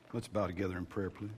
Let's bow together in prayer, please.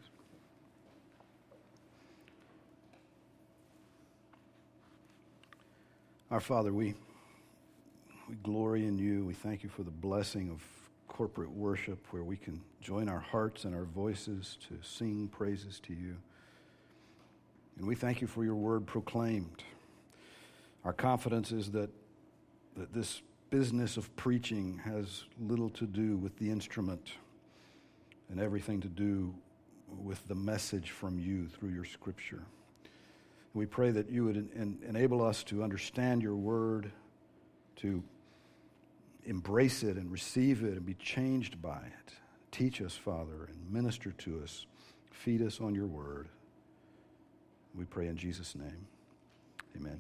Our Father, we glory in you. We thank you for the blessing of corporate worship where we can join our hearts and our voices to sing praises to you. And we thank you for your word proclaimed. Our confidence is that this business of preaching has little to do with the instrument and everything to do with the message from you through your scripture. We pray that you would enable us to understand your word, to embrace it and receive it and be changed by it. Teach us, Father, and minister to us. Feed us on your word. We pray in Jesus' name. Amen.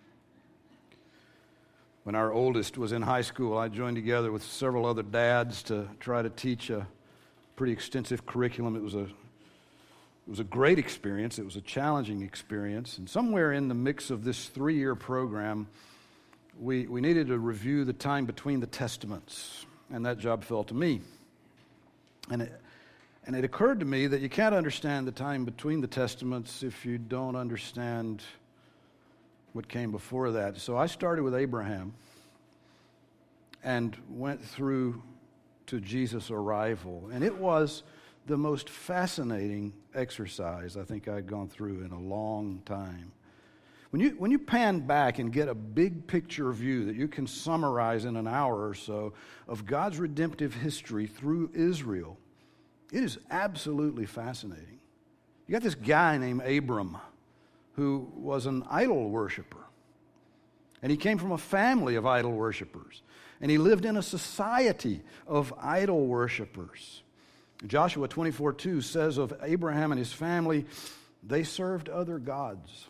When our oldest was in high school, I joined together with several other dads to try to teach a pretty extensive curriculum. It was a great experience. It was a challenging experience. And somewhere in the mix of this 3-year program, we needed to review the time between the Testaments. And that job fell to me. And it occurred to me that you can't understand the time between the Testaments if you don't understand what came before that. So I started with Abraham and went through to Jesus' arrival. And it was the most fascinating exercise I think I'd gone through in a long time. When you pan back and get a big picture view that you can summarize in an hour or so of God's redemptive history through Israel, it is absolutely fascinating. You got this guy named Abram who was an idol worshiper. And he came from a family of idol worshipers. And he lived in a society of idol worshipers. Joshua 24:2 says of Abraham and his family, they served other gods.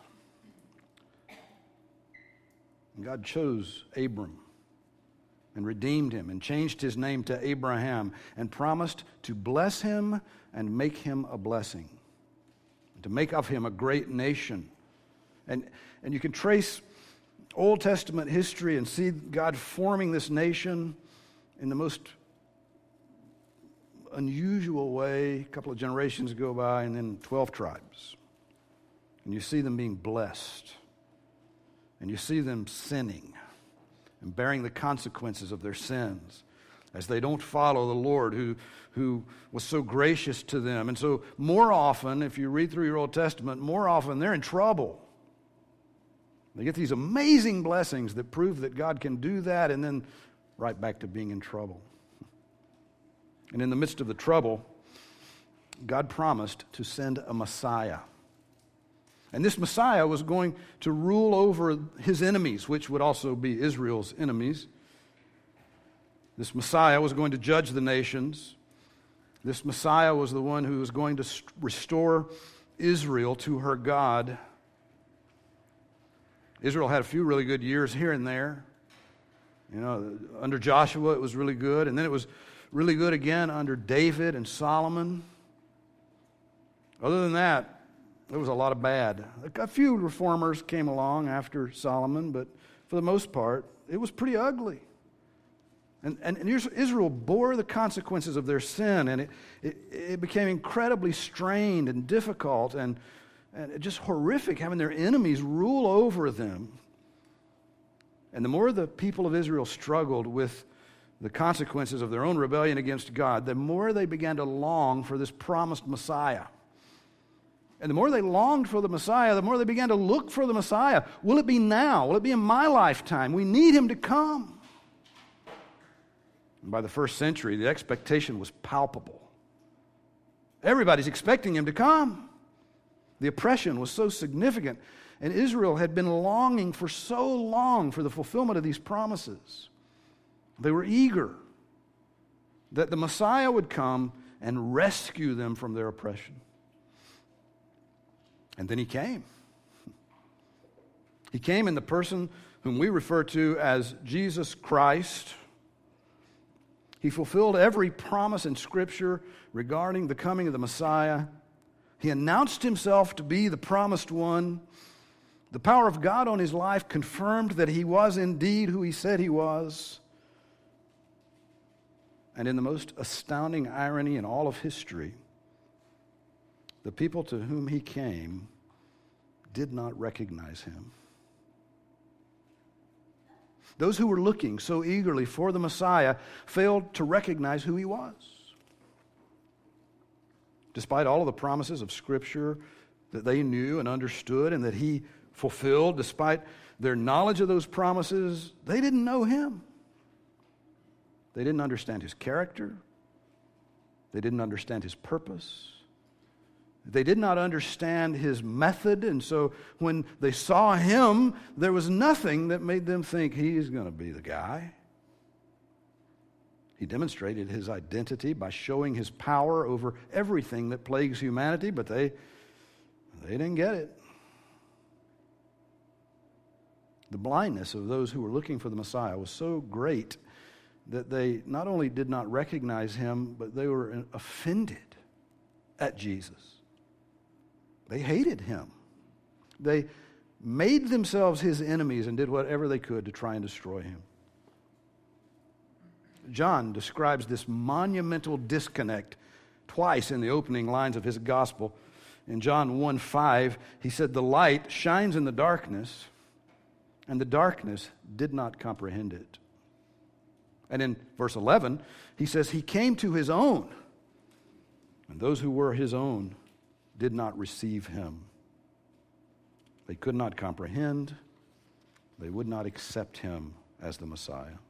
And God chose Abram and redeemed him and changed his name to Abraham and promised to bless him and make him a blessing, and to make of him a great nation. And you can trace Old Testament history and see God forming this nation in the most unusual way. A couple of generations go by, and then 12 tribes. And you see them being blessed. And you see them sinning and bearing the consequences of their sins as they don't follow the Lord who was so gracious to them. And so more often, if you read through your Old Testament, more often they're in trouble. They get these amazing blessings that prove that God can do that, and then right back to being in trouble. And in the midst of the trouble, God promised to send a Messiah. And this Messiah was going to rule over his enemies, which would also be Israel's enemies. This Messiah was going to judge the nations. This Messiah was the one who was going to restore Israel to her God. Israel had a few really good years here and there. You know, under Joshua it was really good, and then it was really good again under David and Solomon. Other than that, there was a lot of bad. A few reformers came along after Solomon, but for the most part, it was pretty ugly. And Israel bore the consequences of their sin, and it became incredibly strained and difficult and just horrific having their enemies rule over them. And the more the people of Israel struggled with the consequences of their own rebellion against God, the more they began to long for this promised Messiah. And the more they longed for the Messiah, the more they began to look for the Messiah. Will it be now? Will it be in my lifetime? We need him to come. And by the first century, the expectation was palpable. Everybody's expecting him to come. The oppression was so significant, and Israel had been longing for so long for the fulfillment of these promises. They were eager that the Messiah would come and rescue them from their oppression. And then he came. He came in the person whom we refer to as Jesus Christ. He fulfilled every promise in Scripture regarding the coming of the Messiah. He announced himself to be the promised one. The power of God on his life confirmed that he was indeed who he said he was. And in the most astounding irony in all of history, the people to whom he came did not recognize him. Those who were looking so eagerly for the Messiah failed to recognize who he was. Despite all of the promises of Scripture that they knew and understood and that he fulfilled, despite their knowledge of those promises, they didn't know him. They didn't understand his character. They didn't understand his purpose. They did not understand his method, and so when they saw him, there was nothing that made them think he's going to be the guy. He demonstrated his identity by showing his power over everything that plagues humanity, but they didn't get it. The blindness of those who were looking for the Messiah was so great that they not only did not recognize him, but they were offended at Jesus. They hated him. They made themselves his enemies and did whatever they could to try and destroy him. John describes this monumental disconnect twice in the opening lines of his gospel. In John 1:5, he said, "The light shines in the darkness, and the darkness did not comprehend it." And in verse 11, he says, "He came to his own, and those who were his own did not receive him." They could not comprehend. They would not accept him as the Messiah.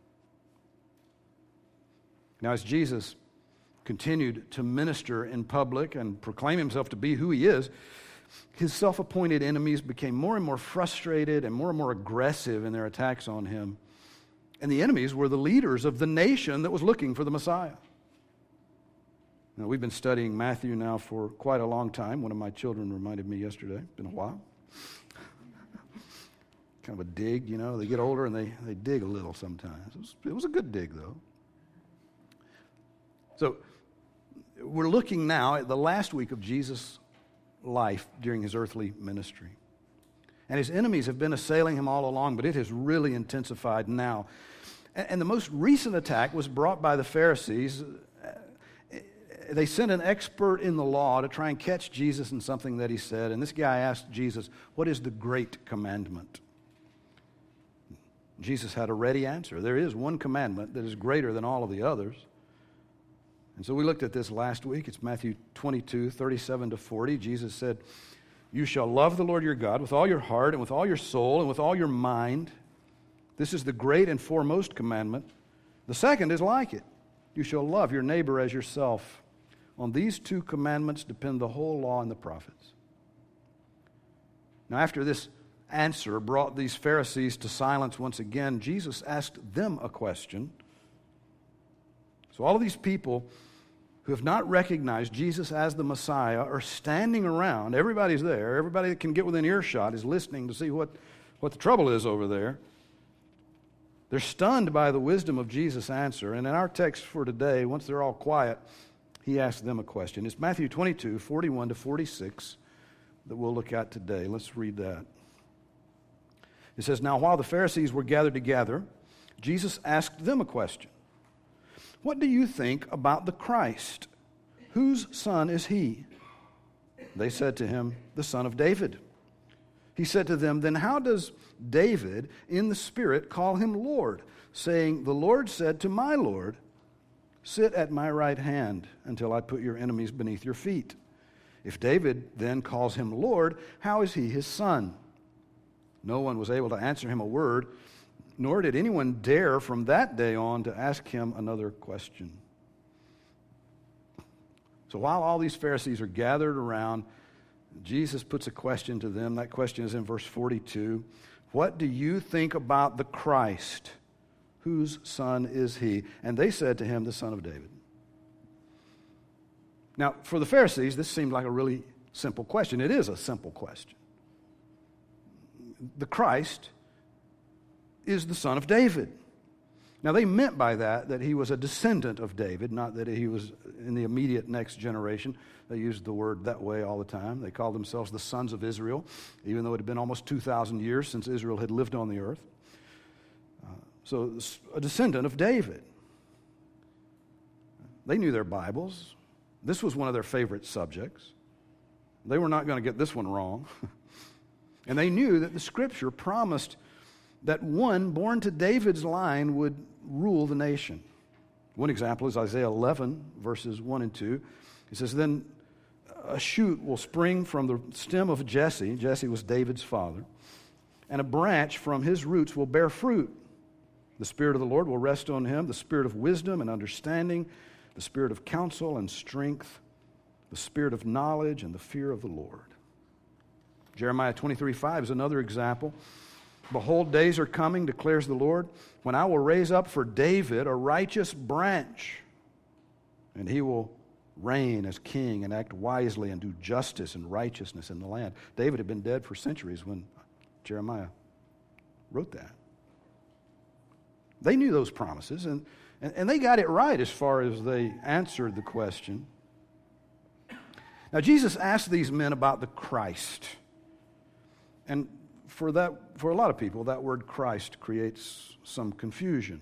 Now, as Jesus continued to minister in public and proclaim himself to be who he is, his self-appointed enemies became more and more frustrated and more aggressive in their attacks on him. And the enemies were the leaders of the nation that was looking for the Messiah. Now, we've been studying Matthew now for quite a long time. One of my children reminded me yesterday. It's been a while. Kind of a dig, you know. They get older and they dig a little sometimes. It was a good dig, though. So, we're looking now at the last week of Jesus' life during his earthly ministry. And his enemies have been assailing him all along, but it has really intensified now. And the most recent attack was brought by the Pharisees. They sent an expert in the law to try and catch Jesus in something that he said. And this guy asked Jesus, "What is the great commandment?" Jesus had a ready answer. There is one commandment that is greater than all of the others. And so we looked at this last week. It's Matthew 22:37-40. Jesus said, "You shall love the Lord your God with all your heart and with all your soul and with all your mind. This is the great and foremost commandment. The second is like it. You shall love your neighbor as yourself. On these two commandments depend the whole law and the prophets." Now, after this answer brought these Pharisees to silence once again, Jesus asked them a question. So all of these people who have not recognized Jesus as the Messiah are standing around. Everybody's there. Everybody that can get within earshot is listening to see what the trouble is over there. They're stunned by the wisdom of Jesus' answer. And in our text for today, once they're all quiet, he asks them a question. It's Matthew 22:41-46 that we'll look at today. Let's read that. It says, "Now while the Pharisees were gathered together, Jesus asked them a question. 'What do you think about the Christ? Whose son is he?' They said to him, 'The son of David.' He said to them, 'Then how does David in the Spirit call him Lord, saying, the Lord said to my Lord, sit at my right hand until I put your enemies beneath your feet? If David then calls him Lord, how is he his son?' No one was able to answer him a word, nor did anyone dare from that day on to ask him another question." So while all these Pharisees are gathered around, Jesus puts a question to them. That question is in verse 42. "What do you think about the Christ? Whose son is he?" And they said to him, "The son of David." Now, for the Pharisees, this seemed like a really simple question. It is a simple question. The Christ is the son of David. Now, they meant by that he was a descendant of David, not that he was in the immediate next generation. They used the word that way all the time. They called themselves the sons of Israel, even though it had been almost 2,000 years since Israel had lived on the earth. So, a descendant of David. They knew their Bibles. This was one of their favorite subjects. They were not going to get this one wrong. And they knew that the Scripture promised that one born to David's line would rule the nation. One example is Isaiah 11, verses 1 and 2. It says, "Then a shoot will spring from the stem of Jesse." Jesse was David's father. "And a branch from his roots will bear fruit. The Spirit of the Lord will rest on him, the Spirit of wisdom and understanding, the Spirit of counsel and strength, the Spirit of knowledge and the fear of the Lord." Jeremiah 23:5 is another example. "Behold, days are coming, declares the Lord, when I will raise up for David a righteous branch, and he will reign as king and act wisely and do justice and righteousness in the land." David had been dead for centuries when Jeremiah wrote that. They knew those promises, and they got it right as far as they answered the question. Now, Jesus asked these men about the Christ. And for a lot of people, that word Christ creates some confusion.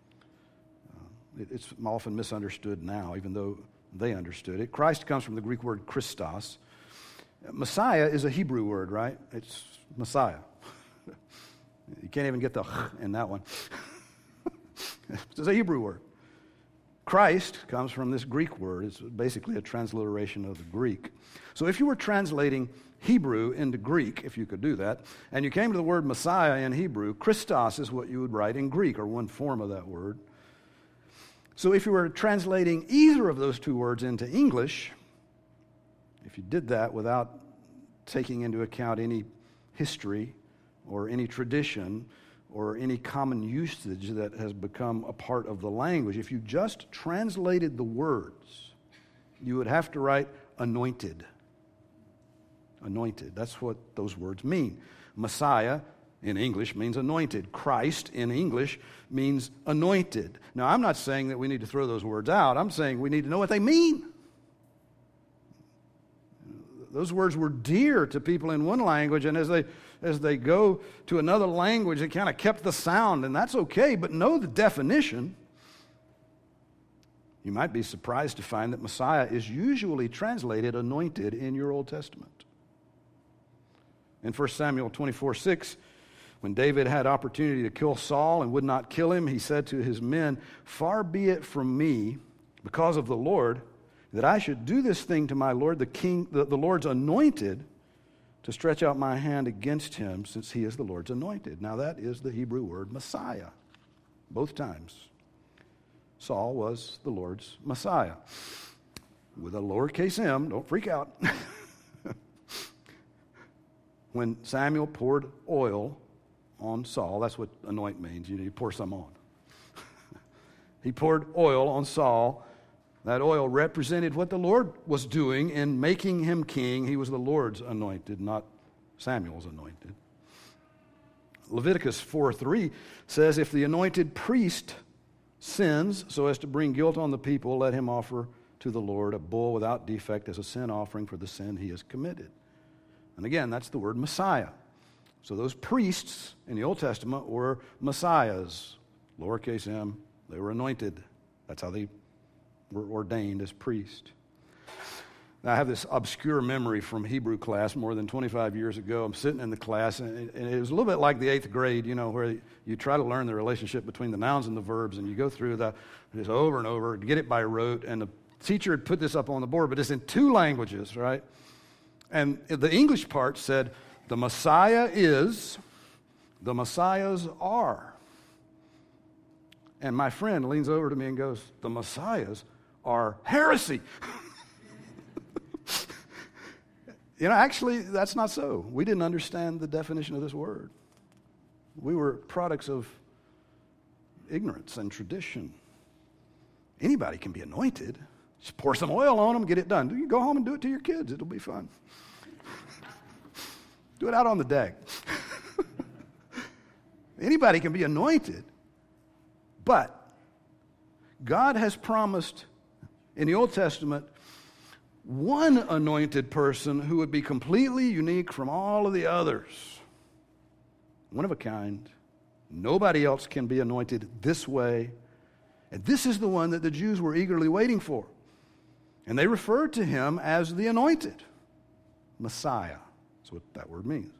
It's often misunderstood now, even though they understood it. Christ comes from the Greek word Christos. Messiah is a Hebrew word, right? It's Messiah. You can't even get the in that one. It's a Hebrew word. Christ comes from this Greek word. It's basically a transliteration of the Greek. So if you were translating Hebrew into Greek, if you could do that, and you came to the word Messiah in Hebrew, Christos is what you would write in Greek, or one form of that word. So if you were translating either of those two words into English, if you did that without taking into account any history or any tradition or any common usage that has become a part of the language, if you just translated the words, you would have to write anointed. Anointed. That's what those words mean. Messiah in English means anointed. Christ in English means anointed. Now, I'm not saying that we need to throw those words out. I'm saying we need to know what they mean. Those words were dear to people in one language, and as they go to another language, they kind of kept the sound, and that's okay, but know the definition. You might be surprised to find that Messiah is usually translated anointed in your Old Testament. In 1 Samuel 24:6, when David had opportunity to kill Saul and would not kill him, he said to his men, "Far be it from me, because of the Lord, that I should do this thing to my Lord, the king, the Lord's anointed, to stretch out my hand against him, since he is the Lord's anointed." Now that is the Hebrew word Messiah, both times. Saul was the Lord's Messiah. With a lowercase m, don't freak out. When Samuel poured oil on Saul, that's what anoint means, you pour some on. He poured oil on Saul. That oil represented what the Lord was doing in making him king. He was the Lord's anointed, not Samuel's anointed. Leviticus 4:3 says, "If the anointed priest sins so as to bring guilt on the people, let him offer to the Lord a bull without defect as a sin offering for the sin he has committed." And again, that's the word Messiah. So those priests in the Old Testament were Messiahs, lowercase m. They were anointed. That's how they were ordained as priests. Now, I have this obscure memory from Hebrew class more than 25 years ago. I'm sitting in the class, and it was a little bit like the 8th grade, where you try to learn the relationship between the nouns and the verbs, and you go through this over and over to get it by rote, and the teacher had put this up on the board, but it's in 2 languages, right? And the English part said, "The Messiah is, the Messiahs are." And my friend leans over to me and goes, "The Messiahs are heresy." Actually, that's not so. We didn't understand the definition of this word. We were products of ignorance and tradition. Anybody can be anointed. Just pour some oil on them, get it done. You go home and do it to your kids. It'll be fun. Do it out on the deck. Anybody can be anointed. But God has promised in the Old Testament one anointed person who would be completely unique from all of the others. One of a kind. Nobody else can be anointed this way. And this is the one that the Jews were eagerly waiting for. And they referred to him as the anointed. Messiah. That's what that word means.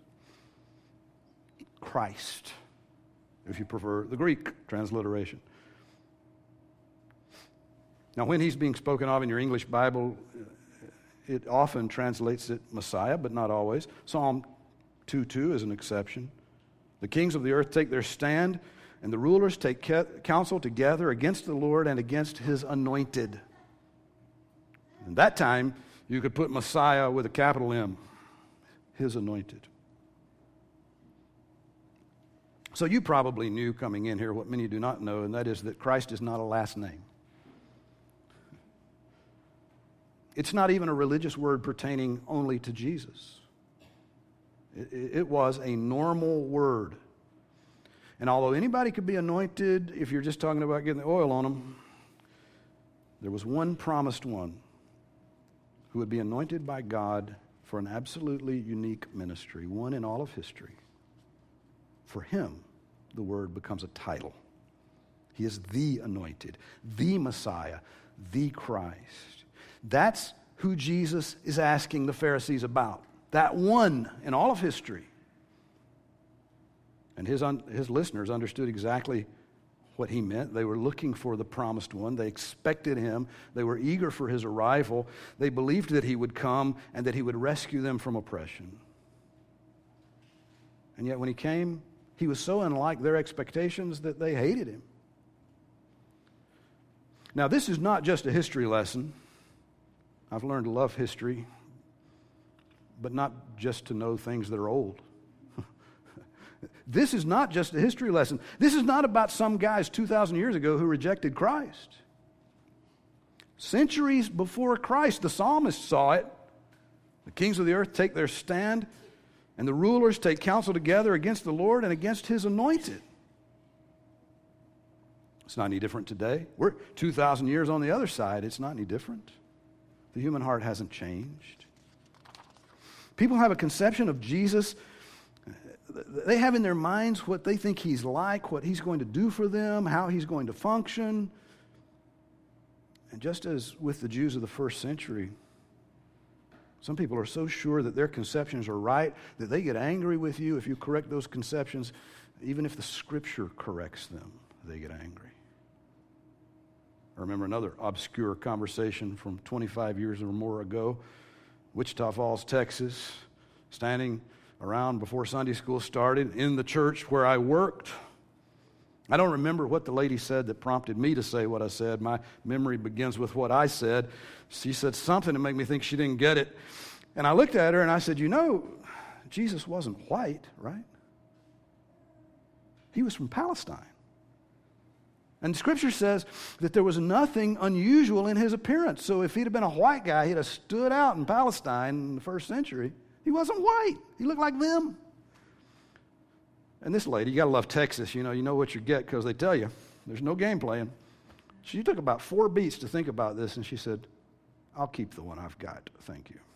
Christ, if you prefer the Greek transliteration. Now, when he's being spoken of in your English Bible, it often translates it Messiah, but not always. Psalm 2:2 is an exception. The kings of the earth take their stand, and the rulers take counsel together against the Lord and against his anointed. In that time, you could put Messiah with a capital M, his anointed. So you probably knew coming in here what many do not know, and that is that Christ is not a last name. It's not even a religious word pertaining only to Jesus. It was a normal word. And although anybody could be anointed, if you're just talking about getting the oil on them, there was one promised one who would be anointed by God for an absolutely unique ministry, one in all of history. For him, the word becomes a title. He is the anointed, the Messiah, the Christ. That's who Jesus is asking the Pharisees about. That one in all of history. And his listeners understood exactly what he meant. They were looking for the promised one. They expected him. They were eager for his arrival. They believed that he would come and that he would rescue them from oppression. And yet when he came, he was so unlike their expectations that they hated him. Now, this is not just a history lesson. I've learned to love history, but not just to know things that are old. This is not just a history lesson. This is not about some guys 2,000 years ago who rejected Christ. Centuries before Christ, the psalmist saw it. The kings of the earth take their stand, and the rulers take counsel together against the Lord and against his anointed. It's not any different today. We're 2,000 years on the other side. It's not any different. The human heart hasn't changed. People have a conception of Jesus. They have in their minds what they think he's like, what he's going to do for them, how he's going to function. And just as with the Jews of the first century, some people are so sure that their conceptions are right that they get angry with you if you correct those conceptions. Even if the Scripture corrects them, they get angry. I remember another obscure conversation from 25 years or more ago, Wichita Falls, Texas, standing around before Sunday school started in the church where I worked. I don't remember what the lady said that prompted me to say what I said. My memory begins with what I said. She said something to make me think she didn't get it. And I looked at her and I said, Jesus wasn't white, right? He was from Palestine. And Scripture says that there was nothing unusual in his appearance. So if he'd have been a white guy, he'd have stood out in Palestine in the first century. He wasn't white. He looked like them. And this lady, you got to love Texas. You know what you get because they tell you. There's no game playing. She took about 4 beats to think about this, and she said, I'll keep the one I've got. Thank you.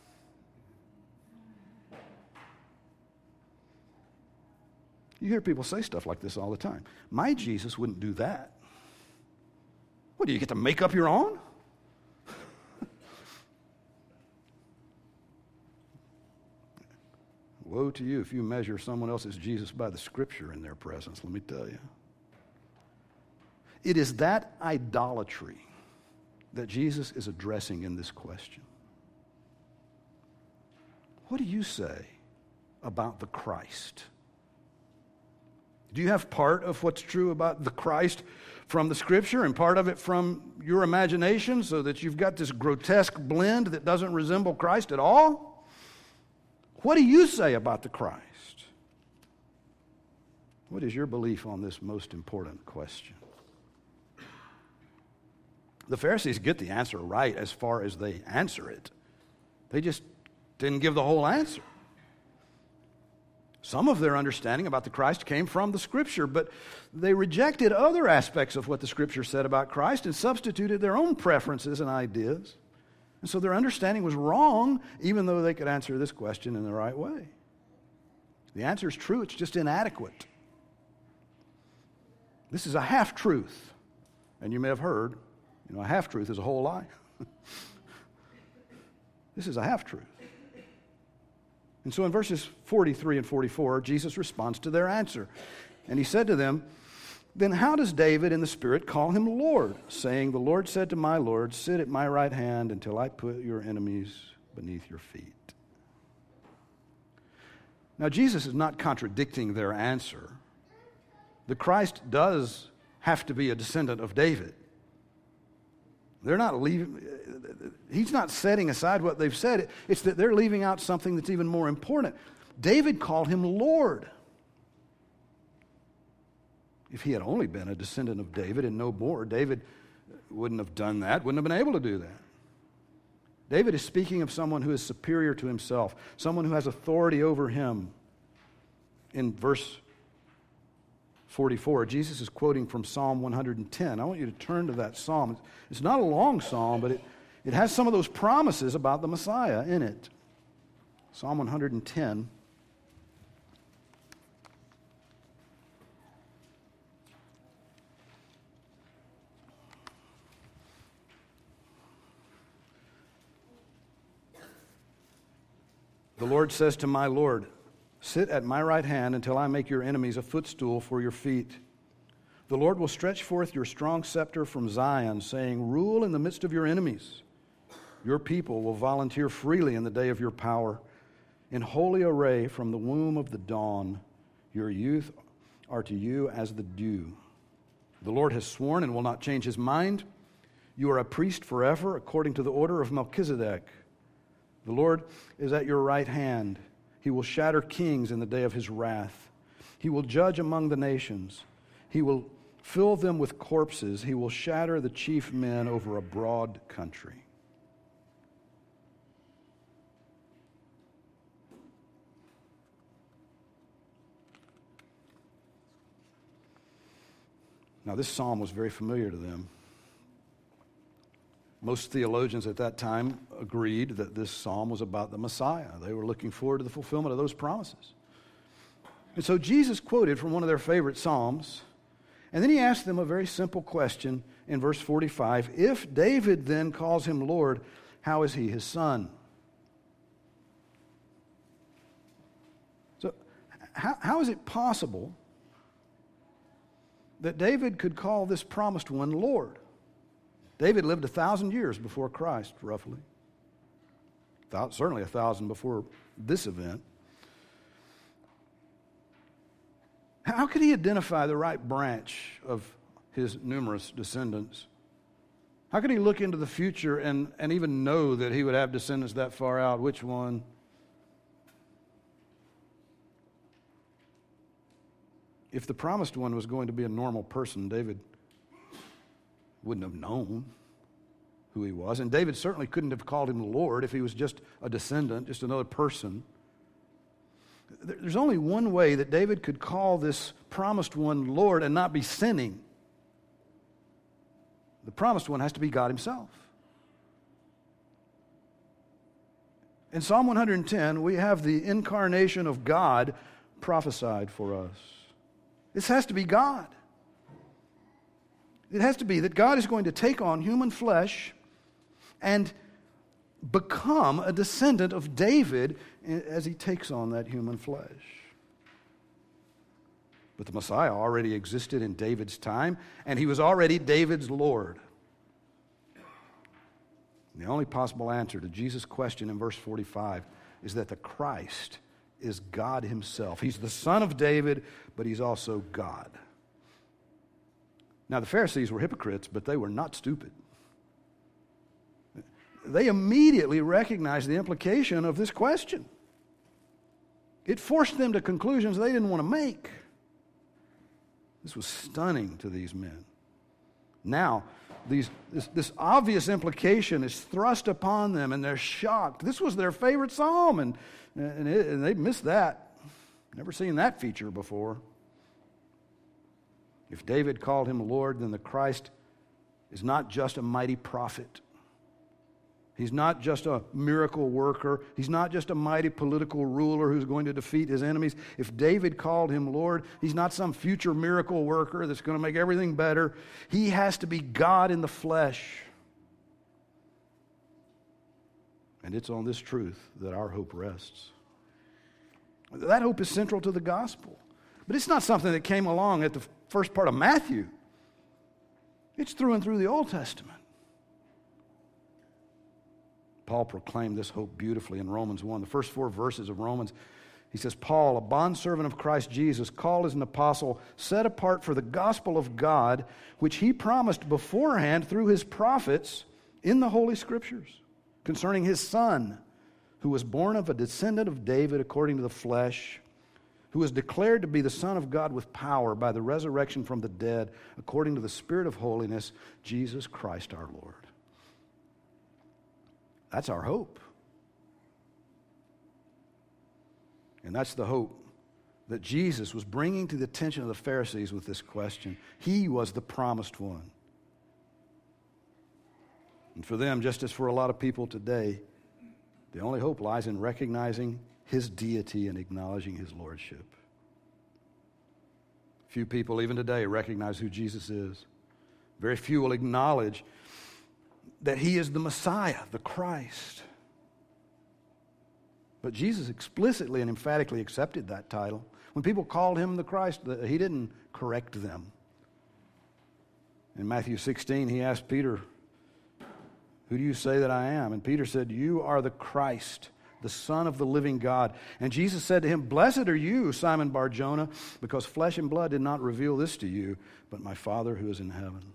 You hear people say stuff like this all the time. My Jesus wouldn't do that. What, do you get to make up your own? Woe to you if you measure someone else's Jesus by the Scripture in their presence, let me tell you. It is that idolatry that Jesus is addressing in this question. What do you say about the Christ? Do you have part of what's true about the Christ from the Scripture and part of it from your imagination so that you've got this grotesque blend that doesn't resemble Christ at all? What do you say about the Christ? What is your belief on this most important question? The Pharisees get the answer right as far as they answer it. They just didn't give the whole answer. Some of their understanding about the Christ came from the Scripture, but they rejected other aspects of what the Scripture said about Christ and substituted their own preferences and ideas. And so their understanding was wrong, even though they could answer this question in the right way. The answer is true, it's just inadequate. This is a half-truth. And you may have heard, a half-truth is a whole lie. This is a half-truth. And so in verses 43 and 44, Jesus responds to their answer. And he said to them, "Then how does David in the Spirit call him Lord, saying, 'The Lord said to my Lord, sit at my right hand until I put your enemies beneath your feet?'" Now, Jesus is not contradicting their answer. The Christ does have to be a descendant of David. They're not leaving, he's not setting aside what they've said. It's that they're leaving out something that's even more important. David called him Lord. If he had only been a descendant of David and no more, David wouldn't have done that, wouldn't have been able to do that. David is speaking of someone who is superior to himself, someone who has authority over him. In verse 44, Jesus is quoting from Psalm 110. I want you to turn to that psalm. It's not a long psalm, but it has some of those promises about the Messiah in it. Psalm 110. The Lord says to my Lord, "Sit at my right hand until I make your enemies a footstool for your feet." The Lord will stretch forth your strong scepter from Zion, saying, "Rule in the midst of your enemies." Your people will volunteer freely in the day of your power. In holy array from the womb of the dawn, your youth are to you as the dew. The Lord has sworn and will not change his mind. You are a priest forever, according to the order of Melchizedek. The Lord is at your right hand. He will shatter kings in the day of his wrath. He will judge among the nations. He will fill them with corpses. He will shatter the chief men over a broad country. Now, this psalm was very familiar to them. Most theologians at that time agreed that this psalm was about the Messiah. They were looking forward to the fulfillment of those promises. And so Jesus quoted from one of their favorite psalms, and then he asked them a very simple question in verse 45. If David then calls him Lord, how is he his son? So how is it possible that David could call this promised one Lord? David lived 1,000 years before Christ, roughly. Certainly 1,000 before this event. How could he identify the right branch of his numerous descendants? How could he look into the future and even know that he would have descendants that far out? Which one? If the promised one was going to be a normal person, David wouldn't have known who he was. And David certainly couldn't have called him Lord if he was just a descendant, just another person. There's only one way that David could call this promised one Lord and not be sinning. The promised one has to be God himself. In Psalm 110, we have the incarnation of God prophesied for us. This has to be God. It has to be that God is going to take on human flesh and become a descendant of David as he takes on that human flesh. But the Messiah already existed in David's time, and he was already David's Lord. And the only possible answer to Jesus' question in verse 45 is that the Christ is God himself. He's the son of David, but he's also God. Now, the Pharisees were hypocrites, but they were not stupid. They immediately recognized the implication of this question. It forced them to conclusions they didn't want to make. This was stunning to these men. Now, this obvious implication is thrust upon them, and they're shocked. This was their favorite psalm, and they missed that. Never seen that feature before. If David called him Lord, then the Christ is not just a mighty prophet. He's not just a miracle worker. He's not just a mighty political ruler who's going to defeat his enemies. If David called him Lord, he's not some future miracle worker that's going to make everything better. He has to be God in the flesh. And it's on this truth that our hope rests. That hope is central to the gospel. But it's not something that came along at the first part of Matthew. It's through and through the Old Testament. Paul proclaimed this hope beautifully in Romans 1. The first 4 verses of Romans, he says, Paul, a bondservant of Christ Jesus, called as an apostle, set apart for the gospel of God, which he promised beforehand through his prophets in the Holy Scriptures, concerning his Son, who was born of a descendant of David according to the flesh, who was declared to be the Son of God with power by the resurrection from the dead, according to the Spirit of holiness, Jesus Christ our Lord. That's our hope. And that's the hope that Jesus was bringing to the attention of the Pharisees with this question. He was the promised one. And for them, just as for a lot of people today, the only hope lies in recognizing his deity and acknowledging his lordship. Few people, even today, recognize who Jesus is. Very few will acknowledge that he is the Messiah, the Christ. But Jesus explicitly and emphatically accepted that title. When people called him the Christ, he didn't correct them. In Matthew 16, he asked Peter, "Who do you say that I am?" And Peter said, "You are the Christ, the Son of the living God." And Jesus said to him, "Blessed are you, Simon Bar-Jonah, because flesh and blood did not reveal this to you, but my Father who is in heaven."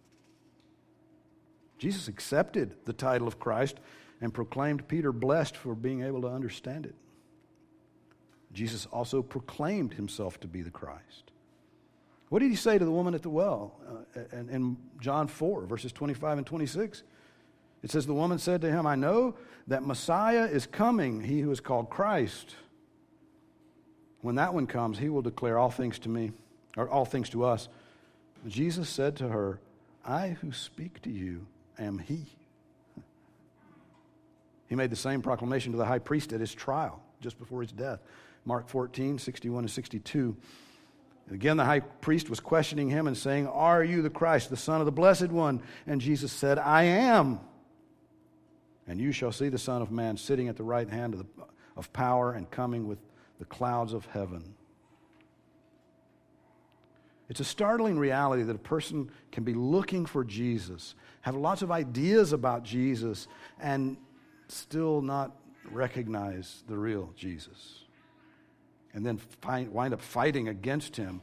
Jesus accepted the title of Christ and proclaimed Peter blessed for being able to understand it. Jesus also proclaimed himself to be the Christ. What did he say to the woman at the well in John 4, verses 25 and 26? It says, the woman said to him, "I know that Messiah is coming, he who is called Christ. When that one comes, he will declare all things to me, or all things to us." Jesus said to her, "I who speak to you am he." He made the same proclamation to the high priest at his trial, just before his death. Mark 14, 61 and 62. Again, the high priest was questioning him and saying, "Are you the Christ, the Son of the Blessed One?" And Jesus said, "I am. And you shall see the Son of Man sitting at the right hand of power and coming with the clouds of heaven." It's a startling reality that a person can be looking for Jesus, have lots of ideas about Jesus, and still not recognize the real Jesus, and then wind up fighting against him.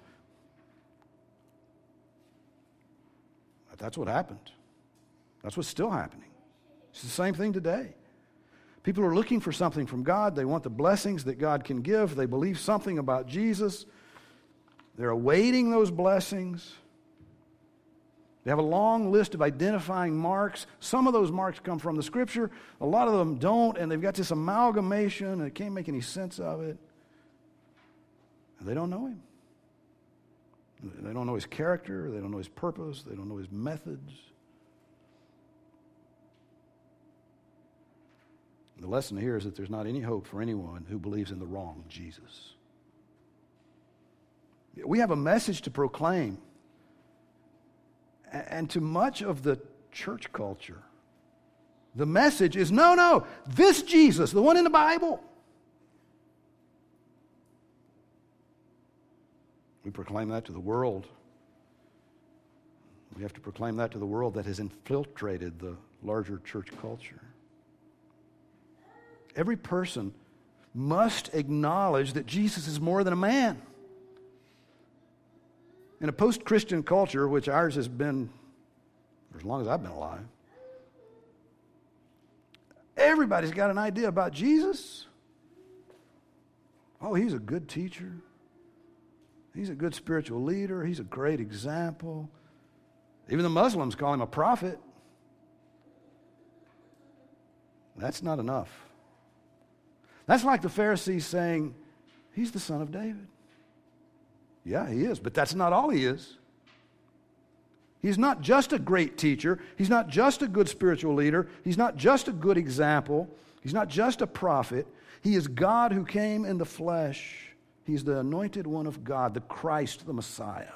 But that's what happened. That's what's still happening. It's the same thing today. People are looking for something from God. They want the blessings that God can give. They believe something about Jesus. They're awaiting those blessings. They have a long list of identifying marks. Some of those marks come from the Scripture. A lot of them don't, and they've got this amalgamation, and they can't make any sense of it. And they don't know him. They don't know his character. They don't know his purpose. They don't know his methods. The lesson here is that there's not any hope for anyone who believes in the wrong Jesus. We have a message to proclaim. And to much of the church culture, the message is, no, this Jesus, the one in the Bible. We proclaim that to the world. We have to proclaim that to the world that has infiltrated the larger church culture. Every person must acknowledge that Jesus is more than a man. In a post-Christian culture, which ours has been for as long as I've been alive, everybody's got an idea about Jesus. Oh, he's a good teacher. He's a good spiritual leader. He's a great example. Even the Muslims call him a prophet. That's not enough. That's like the Pharisees saying, he's the son of David. Yeah, he is, but that's not all he is. He's not just a great teacher. He's not just a good spiritual leader. He's not just a good example. He's not just a prophet. He is God who came in the flesh. He's the anointed one of God, the Christ, the Messiah.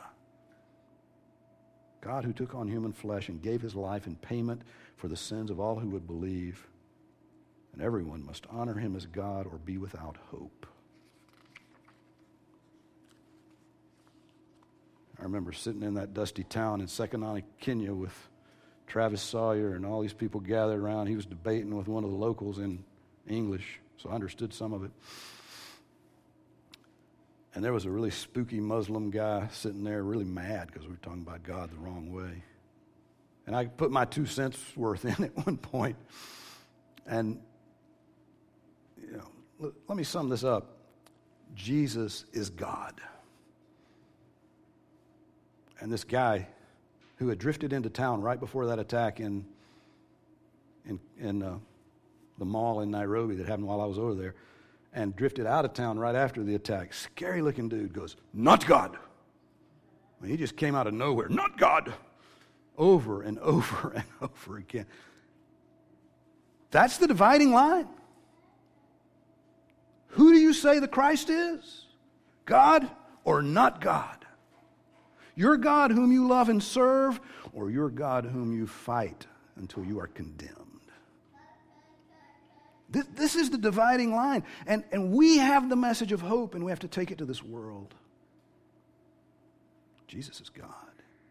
God who took on human flesh and gave his life in payment for the sins of all who would believe. And everyone must honor him as God or be without hope. I remember sitting in that dusty town in Sekanani, Kenya with Travis Sawyer and all these people gathered around. He was debating with one of the locals in English, so I understood some of it. And there was a really spooky Muslim guy sitting there really mad because we were talking about God the wrong way. And I put my 2 cents worth in at one point. And, let me sum this up. Jesus is God. And this guy who had drifted into town right before that attack in the mall in Nairobi that happened while I was over there, and drifted out of town right after the attack. Scary-looking dude goes, "Not God." I mean, he just came out of nowhere. "Not God." Over and over and over again. That's the dividing line. Who do you say the Christ is? God or not God? Your God whom you love and serve, or your God whom you fight until you are condemned? This is the dividing line. And we have the message of hope, and we have to take it to this world. Jesus is God.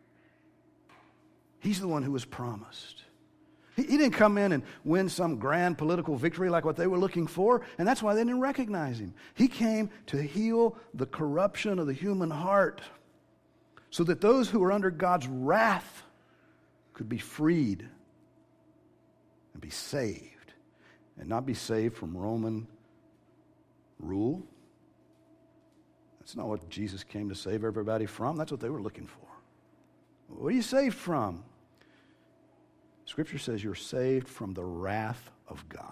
He's the one who was promised. He didn't come in and win some grand political victory like what they were looking for, and that's why they didn't recognize him. He came to heal the corruption of the human heart so that those who are under God's wrath could be freed and be saved, and not be saved from Roman rule. That's not what Jesus came to save everybody from. That's what they were looking for. What are you saved from? Scripture says you're saved from the wrath of God.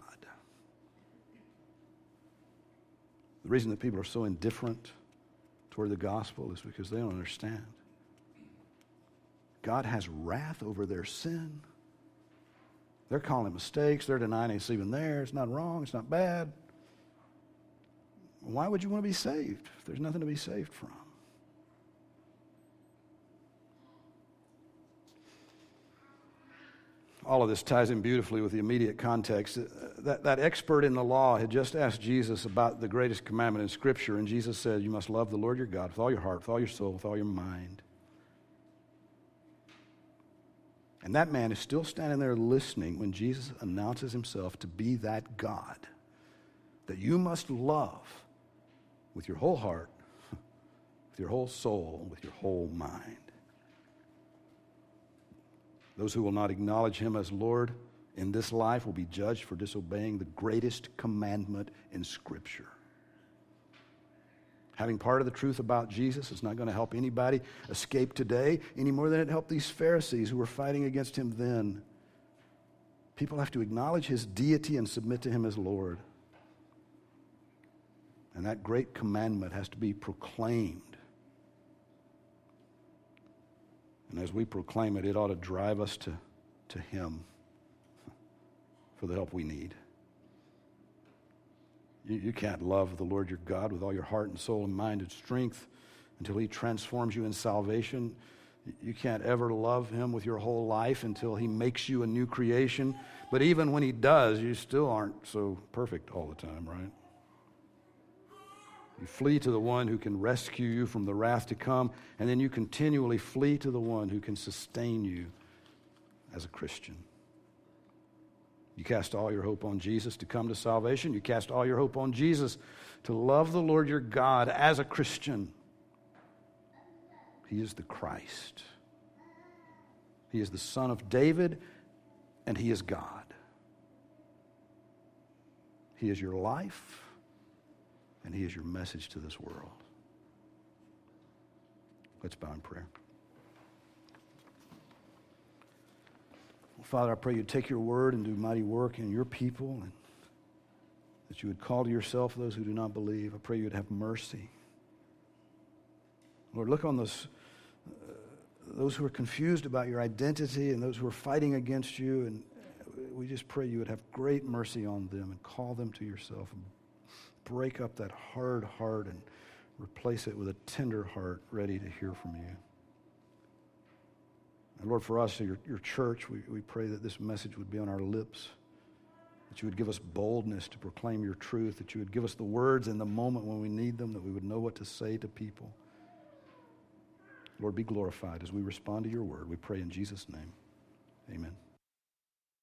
The reason that people are so indifferent toward the gospel is because they don't understand. God has wrath over their sin. They're calling it mistakes. They're denying it's even there. It's not wrong. It's not bad. Why would you want to be saved if there's nothing to be saved from? All of this ties in beautifully with the immediate context. That expert in the law had just asked Jesus about the greatest commandment in Scripture, and Jesus said, you must love the Lord your God with all your heart, with all your soul, with all your mind. And that man is still standing there listening when Jesus announces himself to be that God that you must love with your whole heart, with your whole soul, with your whole mind. Those who will not acknowledge him as Lord in this life will be judged for disobeying the greatest commandment in Scripture. Having part of the truth about Jesus is not going to help anybody escape today any more than it helped these Pharisees who were fighting against him then. People have to acknowledge his deity and submit to him as Lord. And that great commandment has to be proclaimed. And as we proclaim it, it ought to drive us to him for the help we need. You can't love the Lord your God with all your heart and soul and mind and strength until he transforms you in salvation. You can't ever love him with your whole life until he makes you a new creation. But even when he does, you still aren't so perfect all the time, right? You flee to the one who can rescue you from the wrath to come, and then you continually flee to the one who can sustain you as a Christian. You cast all your hope on Jesus to come to salvation. You cast all your hope on Jesus to love the Lord your God as a Christian. He is the Christ. He is the Son of David, and he is God. He is your life, and he is your message to this world. Let's bow in prayer. Father, I pray you'd take your word and do mighty work in your people, and that you would call to yourself those who do not believe. I pray you'd have mercy. Lord, look on those who are confused about your identity and those who are fighting against you, and we just pray you would have great mercy on them and call them to yourself and break up that hard heart and replace it with a tender heart ready to hear from you. And Lord, for us, your church, we pray that this message would be on our lips, that you would give us boldness to proclaim your truth, that you would give us the words in the moment when we need them, that we would know what to say to people. Lord, be glorified as we respond to your word. We pray in Jesus' name. Amen.